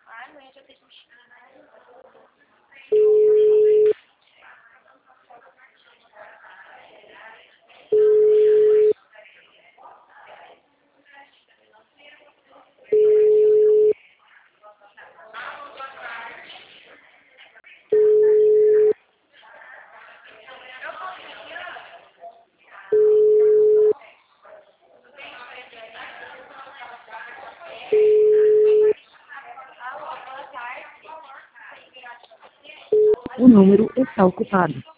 Ai, amanhã já tem que... O número está ocupado.